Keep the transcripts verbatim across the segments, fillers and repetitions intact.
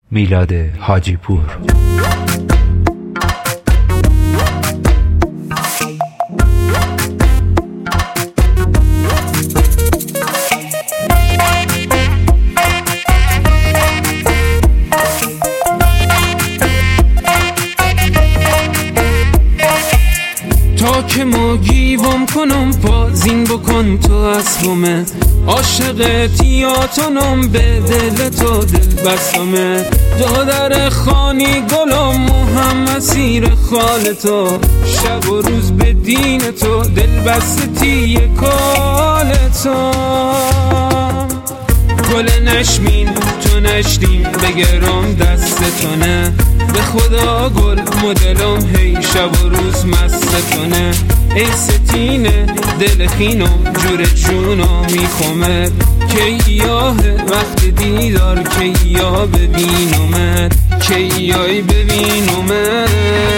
میلاد حاجی پور. تا که ما گیوم کنم پازین بکن تو اسبمه، عاشقت یاتونم به دل تو دل بستمه، دادر خانی گلم و هم مسیر خال تو، شب و روز به دین تو دل بستی کال تو. گل نشمین تو نشتیم بگرم دستتونه، به خدا گل مدلم هی شب و روز مستتونه، ای ستینه دل خینم جور جونو میخومد، که یاه وقت دیدار که یا ببینمت، که یای ببینمت.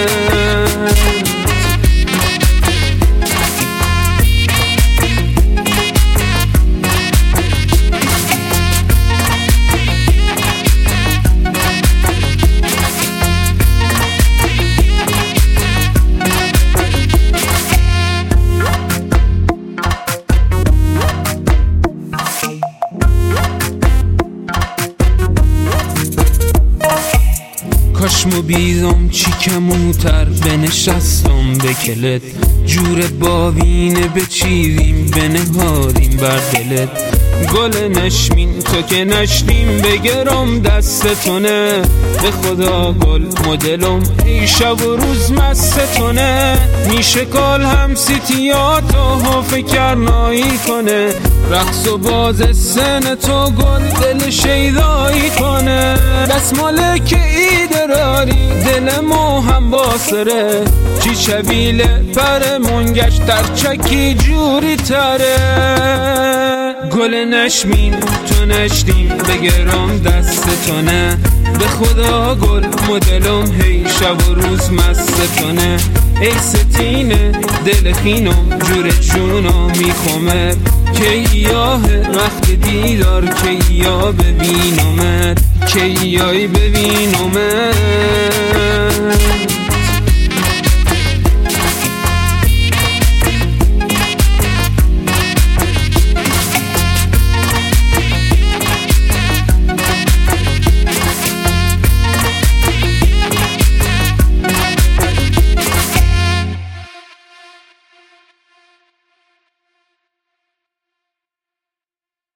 کاشمو بیزم چی کموتر بنشستم به کلت، جور باوینه بچیزیم بنهادیم بر دلت، گل نشمین تو که نشتیم بگرم دستتونه، به خدا گل مدلم ای شب و روز مستتونه، میشه کال هم سیتیاتو ها فکرنایی کنه، رقص و باز سن تو گل دل شیدایی کنه، دستماله که ایدراری دل مو هم باسره، چی چبیله پر منگش در چکی جوری تره، گل نشمین تو نشتیم بگرم دستتونه، به خدا گل مدلم هی شب و روز مستتونه، ای ستینه دل خینم جور جونو میخومد، که یاه وقت دیدار که یا ببینمت، که یای ببینمت.